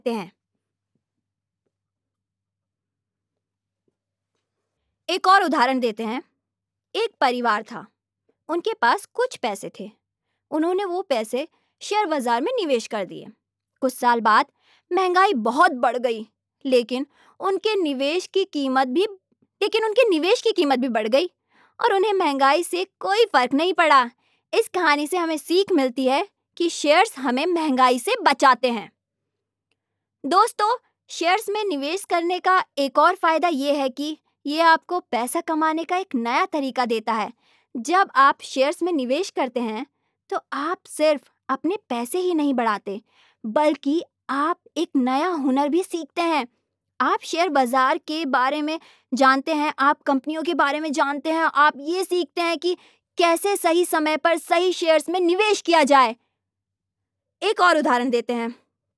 हैं। एक और उदाहरण देते हैं। एक परिवार था, उनके पास कुछ पैसे थे। उन्होंने वो पैसे शेयर बाजार में निवेश कर दिए। कुछ साल बाद महंगाई बहुत बढ़ गई, लेकिन उनके निवेश की कीमत भी बढ़ गई और उन्हें महंगाई से कोई फर्क नहीं पड़ा। इस कहानी से हमें सीख मिलती है कि शेयर्स हमें महंगाई से बचाते हैं। दोस्तों, शेयर्स में निवेश करने का एक और फायदा ये है कि ये आपको पैसा कमाने का एक नया तरीका देता है। जब आप शेयर्स में निवेश करते हैं, तो आप सिर्फ अपने पैसे ही नहीं बढ़ाते, बल्कि आप एक नया हुनर भी सीखते हैं। आप शेयर बाजार के बारे में जानते हैं, आप कंपनियों के बारे में जानते हैं, आप ये सीखते हैं कि कैसे सही समय पर सही शेयर्स में निवेश किया जाए। एक और उदाहरण देते हैं।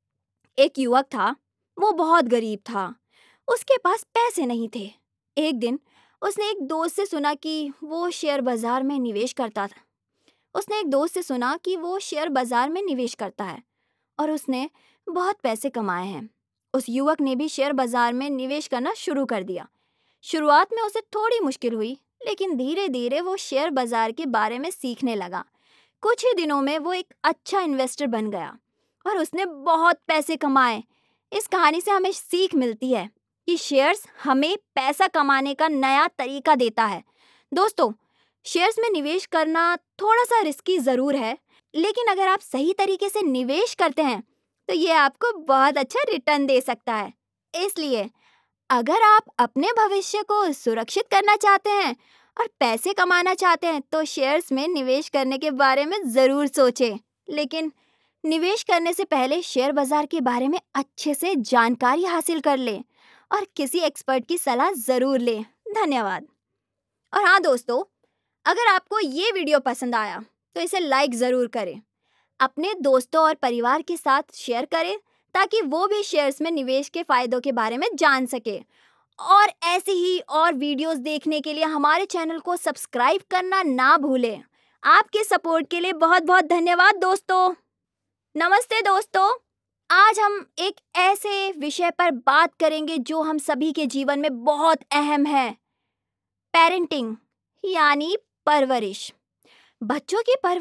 एक युवक था, वो बहुत गरीब था, उसके पास पैसे नहीं थे। एक दिन उसने एक दोस्त से सुना कि वो शेयर बाजार में निवेश करता था। उसने एक दोस्त से सुना कि वो शेयर बाजार में निवेश करता है और उसने बहुत पैसे कमाए हैं। उस युवक ने भी शेयर बाजार में निवेश करना शुरू कर दिया। शुरुआत में उसे थोड़ी मुश्किल हुई, लेकिन धीरे धीरे वो शेयर बाजार के बारे में सीखने लगा। कुछ ही दिनों में वो एक अच्छा इन्वेस्टर बन गया और उसने बहुत पैसे कमाए। इस कहानी से हमें सीख मिलती है कि शेयर्स हमें पैसा कमाने का नया तरीका देता है। दोस्तों, शेयर्स में निवेश करना थोड़ा सा रिस्की ज़रूर है, लेकिन अगर आप सही तरीके से निवेश करते हैं, तो ये आपको बहुत अच्छा रिटर्न दे सकता है। इसलिए अगर आप अपने भविष्य को सुरक्षित करना चाहते हैं और पैसे कमाना चाहते हैं, तो शेयर्स में निवेश करने के बारे में ज़रूर सोचें। लेकिन निवेश करने से पहले शेयर बाजार के बारे में अच्छे से जानकारी हासिल कर लें और किसी एक्सपर्ट की सलाह ज़रूर लें। धन्यवाद। और हाँ दोस्तों, अगर आपको ये वीडियो पसंद आया तो इसे लाइक ज़रूर करें। अपने दोस्तों और परिवार के साथ शेयर करें ताकि वो भी शेयर्स में निवेश के फ़ायदों के बारे में जान सके। और ऐसी ही और वीडियोस देखने के लिए हमारे चैनल को सब्सक्राइब करना ना भूलें। आपके सपोर्ट के लिए बहुत बहुत धन्यवाद दोस्तों। नमस्ते दोस्तों, आज हम एक ऐसे विषय पर बात करेंगे जो हम सभी के जीवन में बहुत अहम है। पेरेंटिंग यानी परवरिश। बच्चों की परवरिश